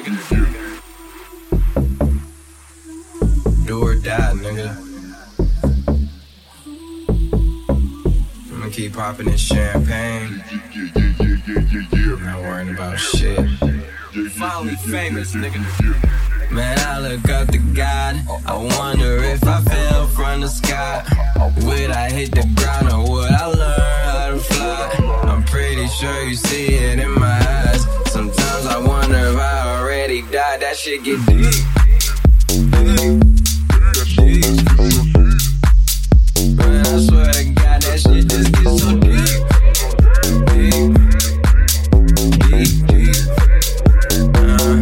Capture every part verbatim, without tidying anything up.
nigga. Do or die, nigga. I'ma keep popping this champagne. Not worrying about shit. Finally famous, nigga. Man, I look up to God. I wonder if I fell from the sky. Would I hit the ground or would I learn how to fly? I'm pretty sure you see it in my eyes. Sometimes I wonder if I already died. That shit get deep. Deep. Deep. Man, I swear to God, that shit just gets so deep. Deep. Deep, deep. Uh.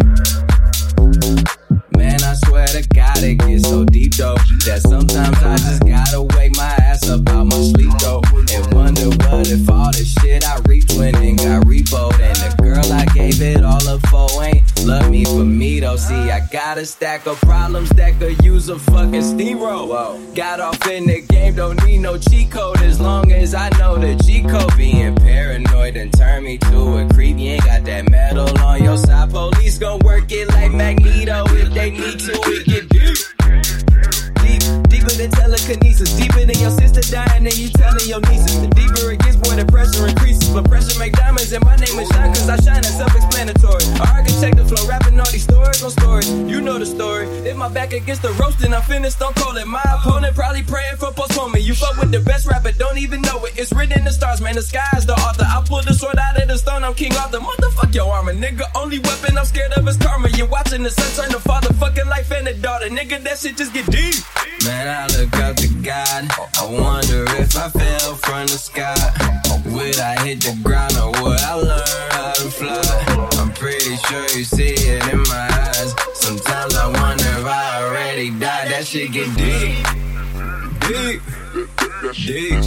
Man, I swear to God, it gets so deep though, that sometimes I just gotta wake my ass up out my sleep though, and wonder what if all the shit I reaped went and got repoed, and the girl I gave it all up for ain't love me for me though. See, I got a stack of problems that could use a fucking steamroll. Whoa. Got off in the game, don't need no cheat code as long as I know the G code. Being paranoid and turn me to a creep. You ain't got that metal on your side. Police gon' work it like Magneto if they need to. It get deep, deep, deeper than telekinesis. Deeper than your sister dying and you telling your nieces. The deeper it gets, boy, the pressure increases. But pressure make diamonds and my name is shine, cause I shine, that's self-explanatory. An architect of flow, rapping all these stories on stories. You know the story. If my back against the roast and I'm finished, don't call it. My opponent probably praying for postponement. You fuck with the best rapper, don't even know it. It's written in the stars, man, the sky's the author. I pull the sword out of the stone, I'm King Arthur. Motherfuck your armor, nigga. Only weapon I'm scared of is karma. You're watching the son turn to father, fucking life and a daughter. Nigga, that shit just get deep. Man, I look up to God. I wonder if I fell from the sky. Would I hit the ground or would I learn how to fly? I'm pretty sure you see it in my eyes. Sometimes I wonder if I already died. That shit get deep. Deep. Deep.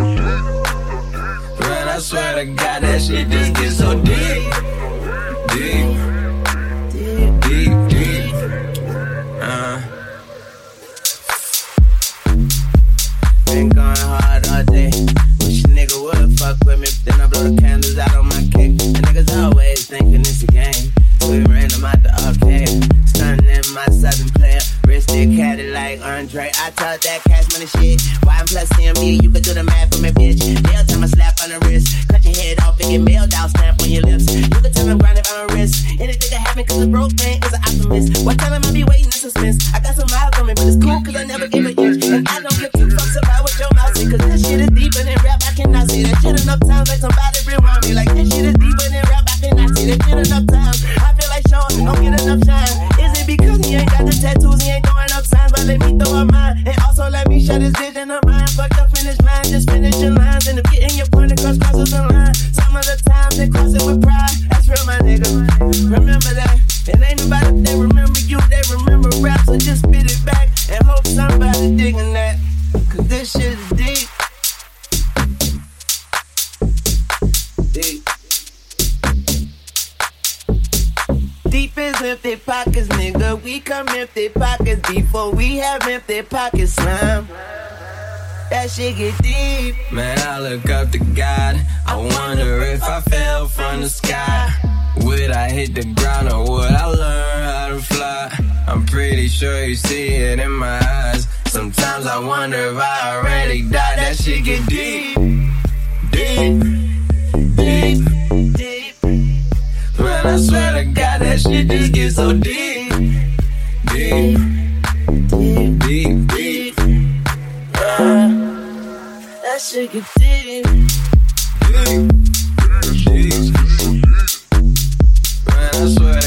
Man, I swear to God, that shit just gets so deep. Deep. Deep, deep. Uh. Been going hard all day. Wish a nigga would fuck with me, then I blow the candles out on my cake. The niggas always thinking it's a game. We random out the arcade. Stunning in my southern player. Wristed caddy like Andre. I talk that cash money shit. Y and plus C M B, you could do the math for me, bitch. They'll tell me slap on the wrist. Cut your head off and get mailed out, stamp on your lips. You could tell me grind it on my wrist. Anything can happen cause a broke man is an optimist. What time I be waiting in suspense? I got some miles on me, but it's cool cause I never give a inch. And I don't give two fucks about what your mouth say, cause this shit is deeper than rap. I cannot see that shit enough times. Like somebody rewind me. Like this shit is deeper than rap. I cannot see that shit enough times. I feel like Sean don't get enough shine. Is it because he ain't got the tattoos? He ain't throwing up signs, but let me throw up mine. And also let me shut his vision of mine. Fucked up finish mine, just finish your lines. And if getting your point across crosses the line. Some of the times they cross it with pride. That's real, my nigga. Remember that. It ain't about if they remember you, they remember rap. So just spit it back and hope somebody digging that. Cause this shit is deep. Deep. Deep is empty pockets, nigga. We come empty pockets before we have empty pockets, slime. That shit get deep. Man, I look up to God. I wonder if I fell from the sky. Would I hit the ground or would I learn how to fly? I'm pretty sure you see it in my eyes. Sometimes I wonder if I already died. That shit get deep. Deep. Deep. Deep. Man, I swear to God, that shit just gets so deep. Deep. Deep. Deep. Deep. Uh, that shit get deep. Deep. Deep. Man, I swear